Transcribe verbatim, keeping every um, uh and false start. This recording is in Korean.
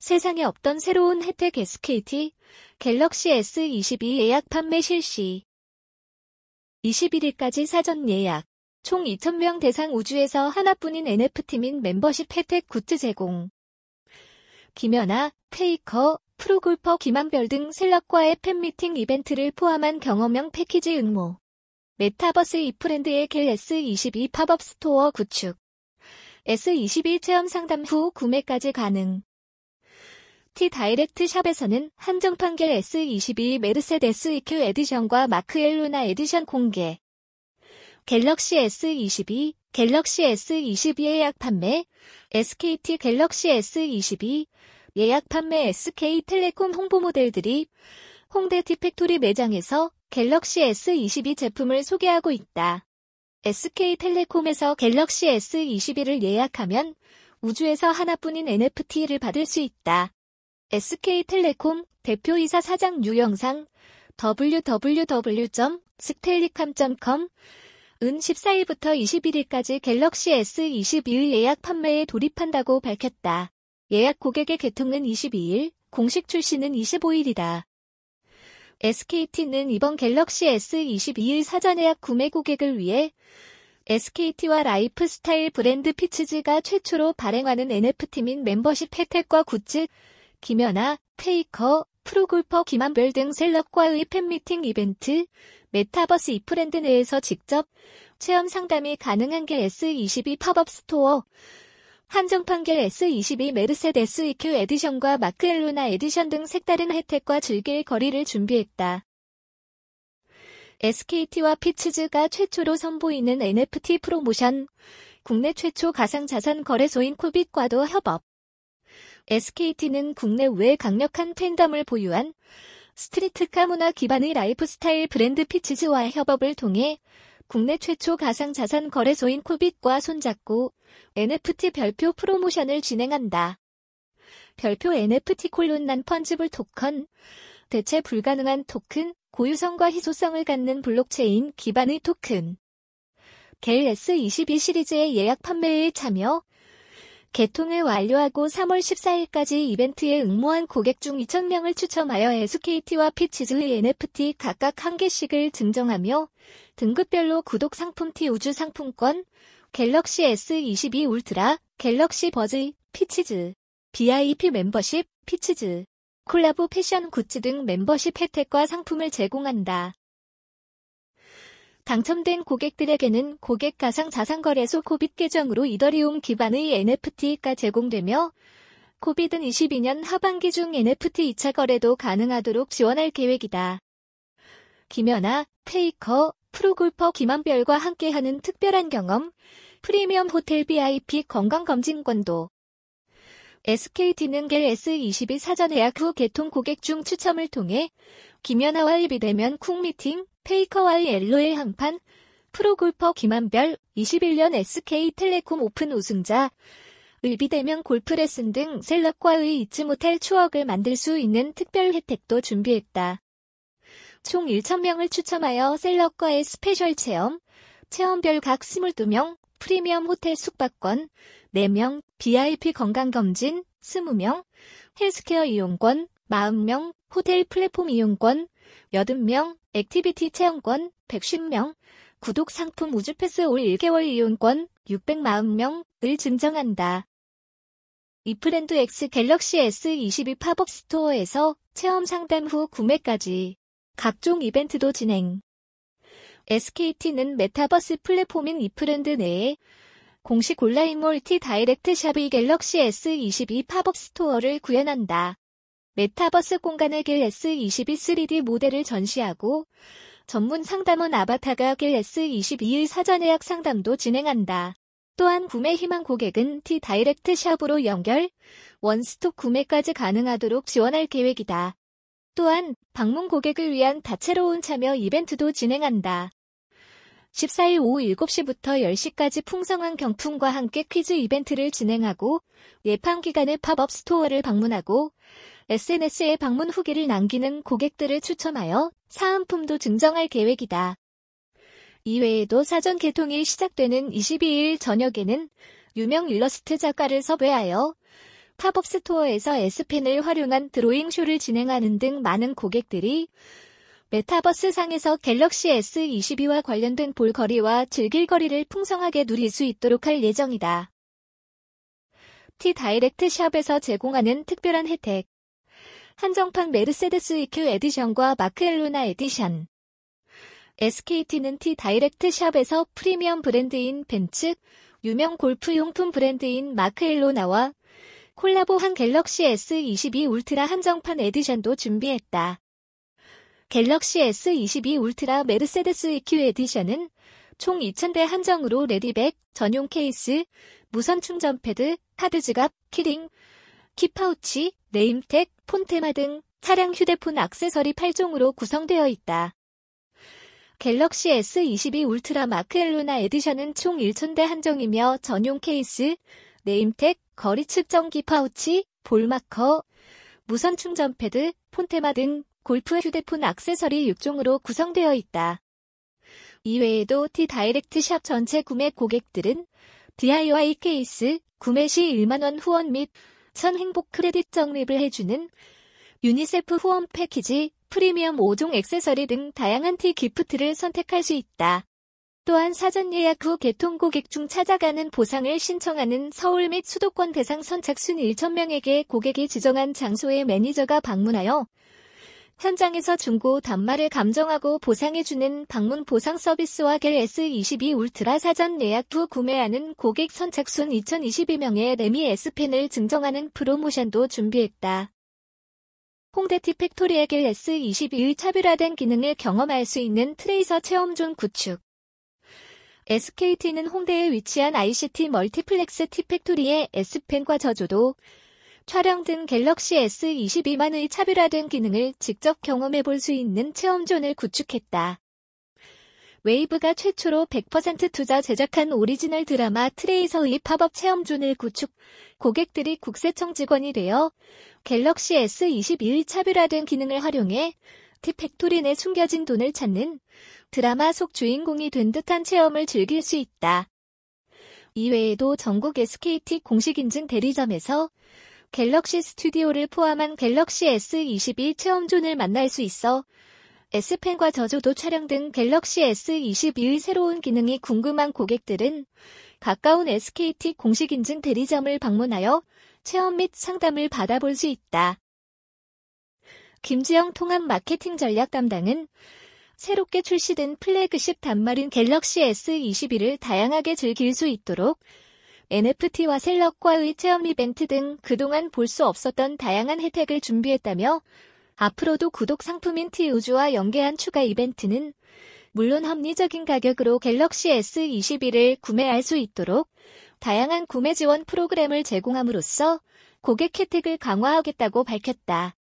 세상에 없던 새로운 혜택 에스케이티 갤럭시 에스 이십이 예약 판매 실시. 이십일 일까지 사전 예약. 총 이천 명 대상 우주에서 하나뿐인 엔에프티 및 멤버십 혜택 굿즈 제공. 김연아, 페이커, 프로골퍼 김한별 등 셀럽과의 팬미팅 이벤트를 포함한 경험형 패키지 응모. 메타버스 이프랜드의 갤 에스 이십이 팝업 스토어 구축. 에스 이십이 체험 상담 후 구매까지 가능. T-다이렉트 샵에서는 한정판 갤 에스 이십이 메르세데스 이큐 에디션과 마크엘 루나 에디션 공개. 갤럭시 에스 이십이, 갤럭시 에스 이십이 예약 판매, 에스케이티 갤럭시 에스 이십이 예약 판매 에스케이텔레콤 홍보 모델들이 홍대 티팩토리 매장에서 갤럭시 에스 이십이 제품을 소개하고 있다. 에스케이텔레콤에서 갤럭시 에스 이십이를 예약하면 우주에서 하나뿐인 엔에프티를 받을 수 있다. 에스케이텔레콤 대표이사 사장 유영상 더블유 더블유 더블유 점 스텔리캄 점 컴 은 십사 일부터 이십일 일까지 갤럭시 에스 이십이 예약 판매에 돌입한다고 밝혔다. 예약 고객의 개통은 이십이 일, 공식 출시는 이십오 일이다. 에스케이티는 이번 갤럭시 에스 이십이 사전 예약 구매 고객을 위해 에스케이티와 라이프스타일 브랜드 피치즈가 최초로 발행하는 엔에프티 및 멤버십 혜택과 굿즈, 김연아, 페이커, 프로골퍼 김한별 등 셀럽과의 팬미팅 이벤트, 메타버스 이프랜드 내에서 직접 체험 상담이 가능한 갤 에스 이십이 팝업 스토어, 한정판 갤 에스 이십이 메르세데스 이큐 에디션과 마크엘 루나 에디션 등 색다른 혜택과 즐길 거리를 준비했다. 에스케이티와 피치즈가 최초로 선보이는 엔에프티 프로모션, 국내 최초 가상자산 거래소인 코빗과도 협업. 에스케이티는 국내 외 강력한 팬덤을 보유한 스트리트카 문화 기반의 라이프스타일 브랜드 피치즈와 협업을 통해 국내 최초 가상자산 거래소인 코빗과 손잡고 엔에프티 별표 프로모션을 진행한다. 별표 엔에프티 콜론난 펀지블 토큰, 대체 불가능한 토큰, 고유성과 희소성을 갖는 블록체인 기반의 토큰. 갤 에스 이십이 시리즈의 예약 판매에 참여, 개통을 완료하고 삼월 십사일까지 이벤트에 응모한 고객 중 이천 명을 추첨하여 에스케이티와 피치즈의 엔에프티 각각 한 개씩을 증정하며 등급별로 구독 상품 T 우주 상품권, 갤럭시 에스 이십이 울트라, 갤럭시 버즈, 피치즈, 브이아이피 멤버십, 피치즈, 콜라보 패션 굿즈 등 멤버십 혜택과 상품을 제공한다. 당첨된 고객들에게는 고객 가상자산거래소 코빗 계정으로 이더리움 기반의 엔에프티가 제공되며 코빗은 이십이 년 하반기 중 엔에프티 이 차 거래도 가능하도록 지원할 계획이다. 김연아, 페이커, 프로골퍼 김한별과 함께하는 특별한 경험, 프리미엄 호텔 브이아이피 건강검진권도. 에스케이티는 갤 에스 이십이 사전 예약 후 개통 고객 중 추첨을 통해 김연아와의 비대면 쿵미팅, 페이커와의 엘오엘 한판, 프로골퍼 김한별, 이십일 년 에스케이텔레콤 오픈 우승자, 비대면 골프 레슨 등 셀럽과의 잊지 못할 추억을 만들 수 있는 특별 혜택도 준비했다. 총 천 명을 추첨하여 셀럽과의 스페셜 체험, 체험별 각 이십이 명, 프리미엄 호텔 숙박권, 네 명, 브이아이피 건강검진, 이십 명, 헬스케어 이용권, 사십 명, 호텔 플랫폼 이용권, 팔십 명, 액티비티 체험권, 백십 명, 구독 상품 우주패스 올 일 개월 이용권, 육백사십 명을 증정한다. 이프랜드 X 갤럭시 에스 이십이 팝업 스토어에서 체험 상담 후 구매까지 각종 이벤트도 진행. 에스케이티는 메타버스 플랫폼인 이프랜드 내에 공식 온라인몰 T-다이렉트 샵의 갤럭시 에스 이십이 팝업 스토어를 구현한다. 메타버스 공간의 갤 에스 이십이 쓰리디 모델을 전시하고 전문 상담원 아바타가 갤 에스 이십이의 사전 예약 상담도 진행한다. 또한 구매 희망 고객은 T-다이렉트 샵으로 연결, 원스톱 구매까지 가능하도록 지원할 계획이다. 또한 방문 고객을 위한 다채로운 참여 이벤트도 진행한다. 십사일 오후 일곱 시부터 열 시까지 풍성한 경품과 함께 퀴즈 이벤트를 진행하고 예판 기간에 팝업 스토어를 방문하고 에스엔에스에 방문 후기를 남기는 고객들을 추첨하여 사은품도 증정할 계획이다. 이외에도 사전 개통이 시작되는 이십이 일 저녁에는 유명 일러스트 작가를 섭외하여 팝업 스토어에서 S펜을 활용한 드로잉쇼를 진행하는 등 많은 고객들이 메타버스 상에서 갤럭시 에스 이십이와 관련된 볼거리와 즐길거리를 풍성하게 누릴 수 있도록 할 예정이다. T-다이렉트 샵에서 제공하는 특별한 혜택. 한정판 메르세데스 이큐 에디션과 마크엘로나 에디션. 에스케이티는 T-다이렉트 샵에서 프리미엄 브랜드인 벤츠, 유명 골프 용품 브랜드인 마크엘로나와 콜라보한 갤럭시 에스 이십이 울트라 한정판 에디션도 준비했다. 갤럭시 에스 이십이 울트라 메르세데스 이큐 에디션은 총 이천 대 한정으로 레디백, 전용 케이스, 무선 충전 패드, 카드 지갑, 키링, 키파우치, 네임택, 폰테마 등 차량 휴대폰 액세서리 팔 종으로 구성되어 있다. 갤럭시 에스 이십이 울트라 마크엘로나 에디션은 총 천 대 한정이며 전용 케이스, 네임택, 거리 측정기 파우치, 볼마커, 무선 충전 패드, 폰테마 등 골프 휴대폰 액세서리 육 종으로 구성되어 있다. 이외에도 T-다이렉트 샵 전체 구매 고객들은 디아이와이 케이스, 구매 시 일만 원 후원 및 천 행복 크레딧 적립을 해주는 유니세프 후원 패키지, 프리미엄 오 종 액세서리 등 다양한 T 기프트를 선택할 수 있다. 또한 사전 예약 후 개통 고객 중 찾아가는 보상을 신청하는 서울 및 수도권 대상 선착순 천 명에게 고객이 지정한 장소에 매니저가 방문하여 현장에서 중고 단말을 감정하고 보상해주는 방문 보상 서비스와 갤 에스 이십이 울트라 사전 예약 후 구매하는 고객 선착순 이천이십이 명의 레미 S펜을 증정하는 프로모션도 준비했다. 홍대 티팩토리의 갤 에스 이십이의 차별화된 기능을 경험할 수 있는 트레이서 체험존 구축. 에스케이티는 홍대에 위치한 아이씨티 멀티플렉스 티팩토리의 S펜과 저조도, 촬영 등 갤럭시 에스 이십이만의 차별화된 기능을 직접 경험해 볼 수 있는 체험존을 구축했다. 웨이브가 최초로 백 퍼센트 투자 제작한 오리지널 드라마 트레이서의 팝업 체험존을 구축, 고객들이 국세청 직원이 되어 갤럭시 에스 이십이의 차별화된 기능을 활용해 티팩토리 내 숨겨진 돈을 찾는 드라마 속 주인공이 된 듯한 체험을 즐길 수 있다. 이외에도 전국 에스케이티 공식 인증 대리점에서 갤럭시 스튜디오를 포함한 갤럭시 에스 이십이 체험존을 만날 수 있어 S펜과 저조도 촬영 등 갤럭시 에스 이십이의 새로운 기능이 궁금한 고객들은 가까운 에스케이티 공식 인증 대리점을 방문하여 체험 및 상담을 받아볼 수 있다. 김지영 통합 마케팅 전략 담당은 새롭게 출시된 플래그십 단말인 갤럭시 에스 이십이를 다양하게 즐길 수 있도록 엔에프티와 셀럽과의 체험 이벤트 등 그동안 볼 수 없었던 다양한 혜택을 준비했다며 앞으로도 구독 상품인 T우주와 연계한 추가 이벤트는 물론 합리적인 가격으로 갤럭시 에스 이십이를 구매할 수 있도록 다양한 구매 지원 프로그램을 제공함으로써 고객 혜택을 강화하겠다고 밝혔다.